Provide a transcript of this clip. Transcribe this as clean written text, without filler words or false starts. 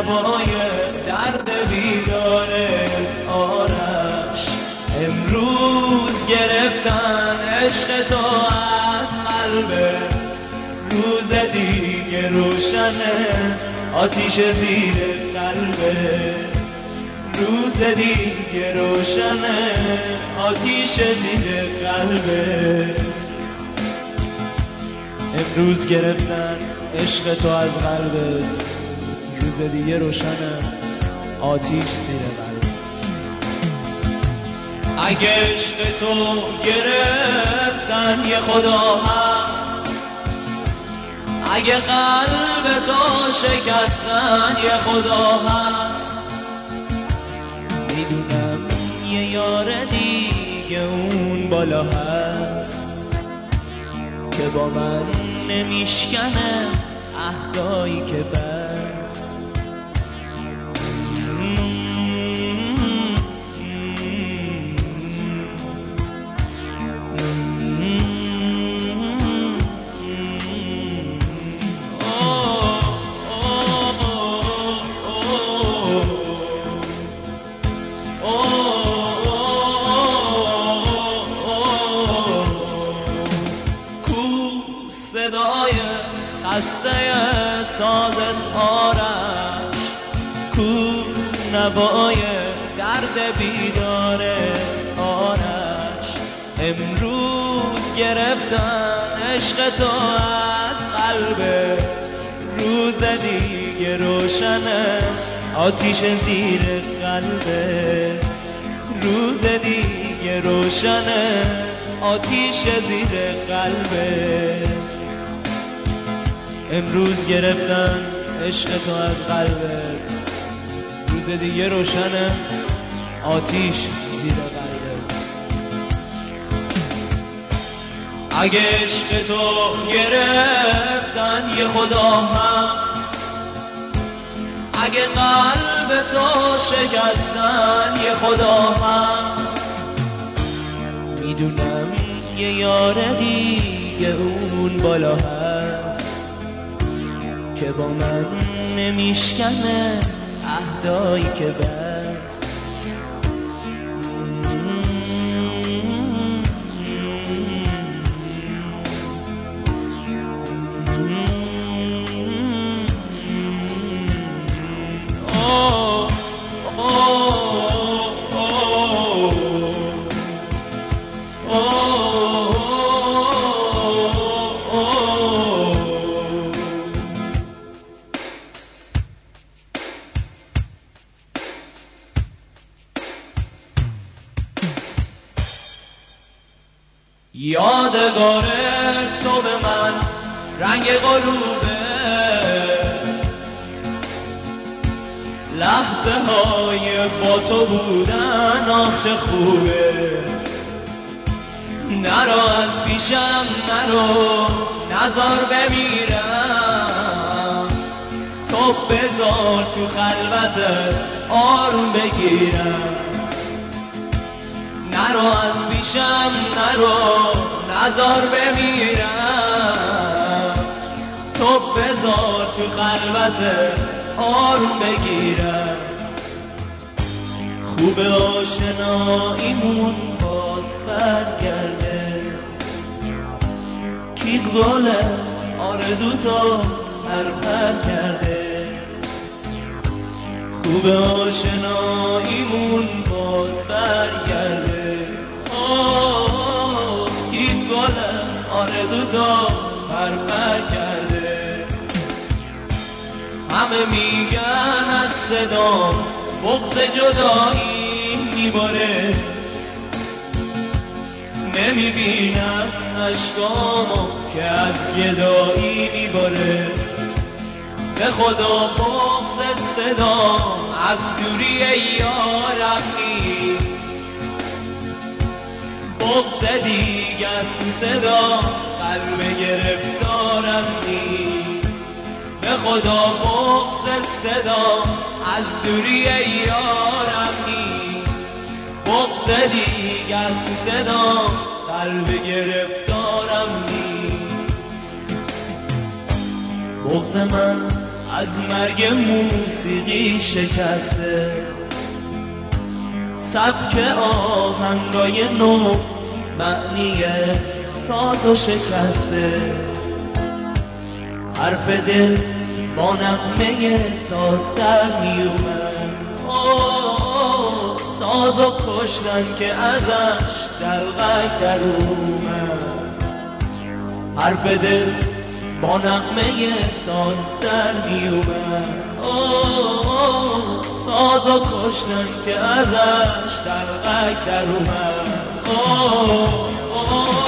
نوای درد بیدارت آرش. امروز گرفتن عشق تو از قلبت، روز دیگه روشنه آتیش زیر قلبت. روز دیگه روشنه آتیش زیر قلبت. امروز گرفتن عشق تو از قلبت، روز دیگه روشنه آتیش زیر قلبت. اگه عشق تو گرفتن یه خدا هست، اگه قلب تو شکستن یه خدا هست، میدونم یه یار دیگه اون بالا هست که با من نمیشکنه عهدایی که بس. صدای خسته سازت آرش، کو نوای درد بیدارت آرش. امروز گرفتن عشق تو از قلبت، روز دیگه روشنه آتیش زیر قلبت. روز دیگه روشنه آتیش زیر قلبت. امروز گرفتن عشق تو از قلبت، روز دیگه روشنه آتیش زیر قلبت. اگه عشق تو گرفتن یه خدا هست، اگه قلب تو شکستن یه خدا هست، میدونم یه یار دیگه اون بالا هست که با من نمیشکنه عهدایی که بس. یادگار تو به من رنگ غروبه، لحظه های با تو بودن آخ چه خوبه. نرو از پیشم نرو، نزار بمیرم، تو بذار تو خلوتت آروم بگیرم. نرو از پیشم نرو، نزار بمیرم، تو بذار تو خلوتت آروم بگیرم. خوب آشناییمون باز برگرده، کی گله آرزو تو پرپر کرده. خوب آشناییمون باز برگرده، کی گله آرزو تو پرپر کرده. همه میگن از صدا بغض جدایی میباره، نمیبینم اشکامو که از گدایی میباره. به خدا بغض صدا از دوری یارم نیست، بغض دیگه از تو صدا قلب گرفتارم نیست. به خدا بغض صدا از دوری یارم نیست، بغض دیگه از تو صدا قلب گرفتارم نیست. بغض من از مرگ موسیقی شکسته، سبک آهنگای نو معنی سازو شکسته، حرف دل با نغمه ساز در میومد، سازو کشتن که ازش دلغک در اومد، حرف دل با نغمه ساز در میومد، سازو کشتن که ازش دلغک در اومد.